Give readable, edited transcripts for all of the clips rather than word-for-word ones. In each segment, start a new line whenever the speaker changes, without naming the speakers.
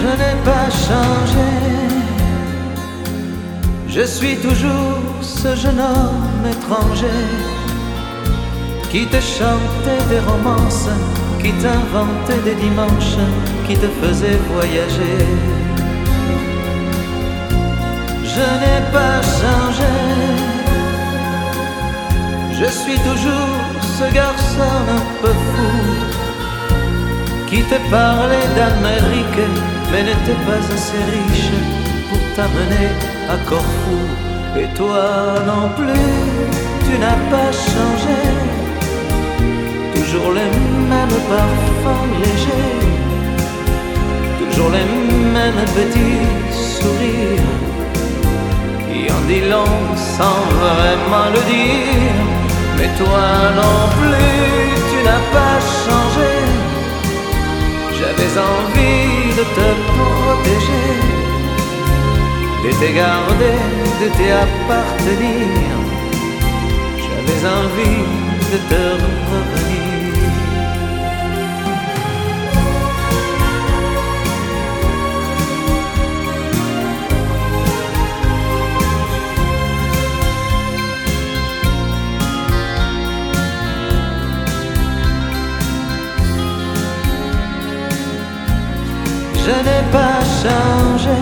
Je n'ai pas changé, je suis toujours ce jeune homme étranger qui te chantait des romances, qui t'inventait des dimanches, qui te faisait voyager. Je n'ai pas changé, je suis toujours ce garçon un peu fou qui te parlait d'Amérique mais n'était pas assez riche pour t'amener à Corfou. Et toi non plus, tu n'as pas changé, toujours les mêmes parfums légers, toujours les mêmes petits sourires qui en dit long sans vraiment le dire. Mais toi non plus, tu n'as pas changé, j'avais envie de te protéger, de te garder, de t'appartenir. J'avais envie de te revenir. Je n'ai pas changé,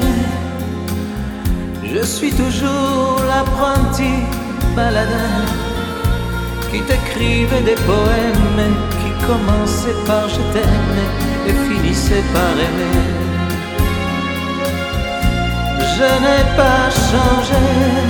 je suis toujours l'apprenti baladin qui t'écrivait des poèmes qui commençaient par je t'aime et finissaient par aimer. Je n'ai pas changé,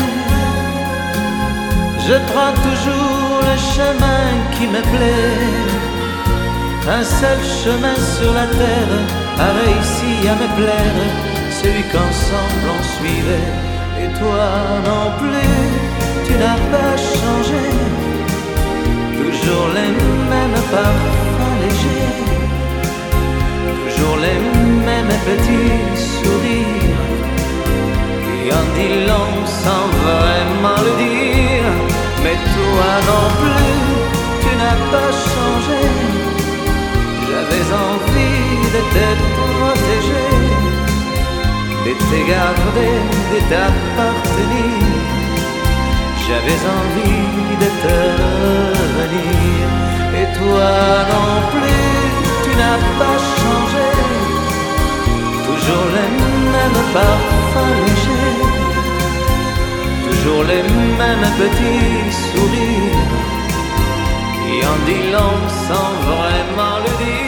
je prends toujours le chemin qui me plaît. Un seul chemin sur la terre a réussi à me plaire, celui qu'ensemble on suivait. Et toi non plus, tu n'as pas changé, toujours les mêmes parfums légers, toujours les mêmes petits sourires qui en dit long sans vraiment le dire. Mais toi non plus, tu n'as pas changé, j'avais envie de te protéger, de te garder, de t'appartenir. J'avais envie de te revenir. Et toi non plus, tu n'as pas changé, toujours les mêmes parfums légers, toujours les mêmes petits sourires qui en dit long sans vraiment le dire.